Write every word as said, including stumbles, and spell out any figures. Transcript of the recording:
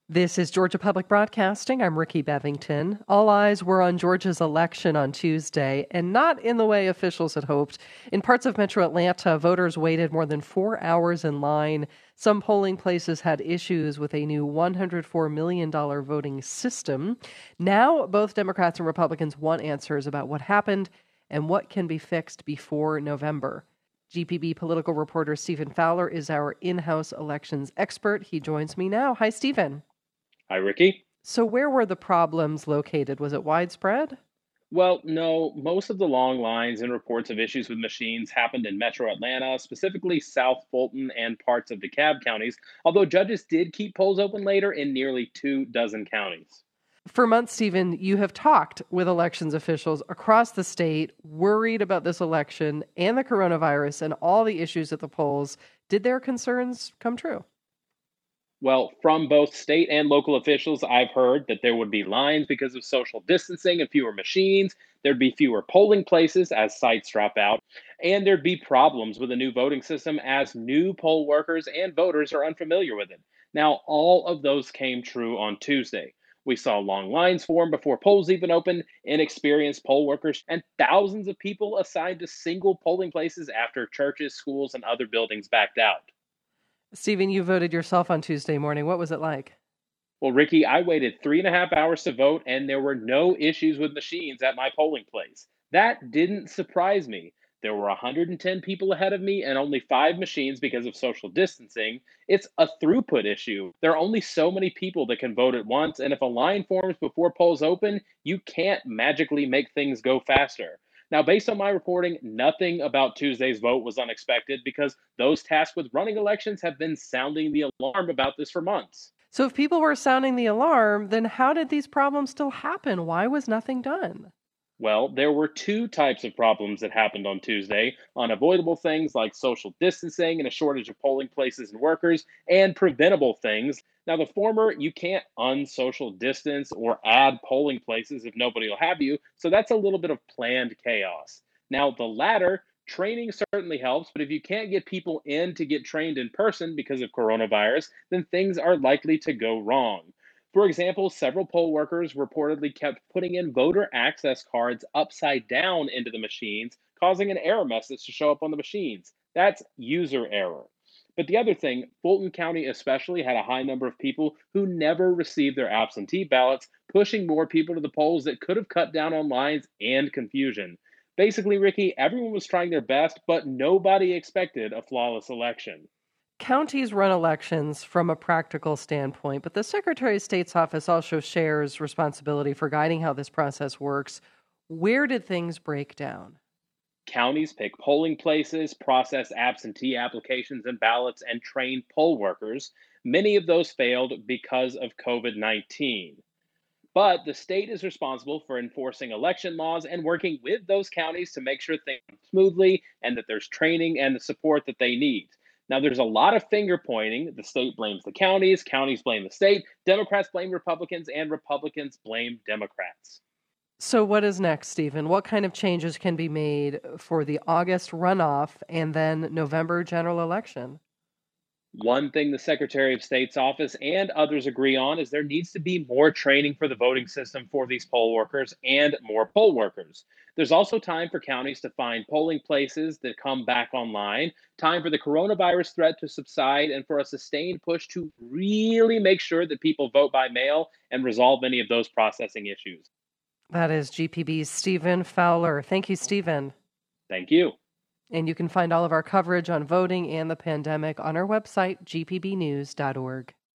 This is Georgia Public Broadcasting. I'm Ricky Bevington. All eyes were on Georgia's election on Tuesday, and not in the way officials had hoped. In parts of metro Atlanta, voters waited more than four hours in line. Some polling places had issues with a new one hundred four million dollars voting system. Now, both Democrats and Republicans want answers about what happened and what can be fixed before November. G P B political reporter Stephen Fowler is our in-house elections expert. He joins me now. Hi, Stephen. Hi, Ricky. So where were the problems located? Was it widespread? Well, no, most of the long lines and reports of issues with machines happened in metro Atlanta, specifically South Fulton and parts of DeKalb counties, although judges did keep polls open later in nearly two dozen counties. For months, Stephen, you have talked with elections officials across the state, worried about this election and the coronavirus and all the issues at the polls. Did their concerns come true? Well, from both state and local officials, I've heard that there would be lines because of social distancing and fewer machines. There'd be fewer polling places as sites drop out, and there'd be problems with the new voting system as new poll workers and voters are unfamiliar with it. Now, all of those came true on Tuesday. We saw long lines form before polls even opened, inexperienced poll workers, and thousands of people assigned to single polling places after churches, schools, and other buildings backed out. Stephen, you voted yourself on Tuesday morning. What was it like? Well, Ricky, I waited three and a half hours to vote, and there were no issues with machines at my polling place. That didn't surprise me. There were one hundred ten people ahead of me and only five machines because of social distancing. It's a throughput issue. There are only so many people that can vote at once, and if a line forms before polls open, you can't magically make things go faster. Now, based on my reporting, nothing about Tuesday's vote was unexpected because those tasked with running elections have been sounding the alarm about this for months. So if people were sounding the alarm, then how did these problems still happen? Why was nothing done? Well, there were two types of problems that happened on Tuesday: unavoidable things like social distancing and a shortage of polling places and workers, and preventable things. Now, the former, you can't unsocial distance or add polling places if nobody will have you, so that's a little bit of planned chaos. Now, the latter, training certainly helps, but if you can't get people in to get trained in person because of coronavirus, then things are likely to go wrong. For example, several poll workers reportedly kept putting in voter access cards upside down into the machines, causing an error message to show up on the machines. That's user error. But the other thing, Fulton County especially had a high number of people who never received their absentee ballots, pushing more people to the polls that could have cut down on lines and confusion. Basically, Ricky, everyone was trying their best, but nobody expected a flawless election. Counties run elections from a practical standpoint, but the Secretary of State's office also shares responsibility for guiding how this process works. Where did things break down? Counties pick polling places, process absentee applications and ballots, and train poll workers. Many of those failed because of COVID nineteen. But the state is responsible for enforcing election laws and working with those counties to make sure things run smoothly and that there's training and the support that they need. Now, there's a lot of finger pointing. The state blames the counties, counties blame the state, Democrats blame Republicans, and Republicans blame Democrats. So what is next, Stephen? What kind of changes can be made for the August runoff and then November general election? One thing the Secretary of State's office and others agree on is there needs to be more training for the voting system for these poll workers and more poll workers. There's also time for counties to find polling places that come back online, time for the coronavirus threat to subside, and for a sustained push to really make sure that people vote by mail and resolve any of those processing issues. That is G P B's Stephen Fowler. Thank you, Stephen. Thank you. And you can find all of our coverage on voting and the pandemic on our website, g p b news dot org.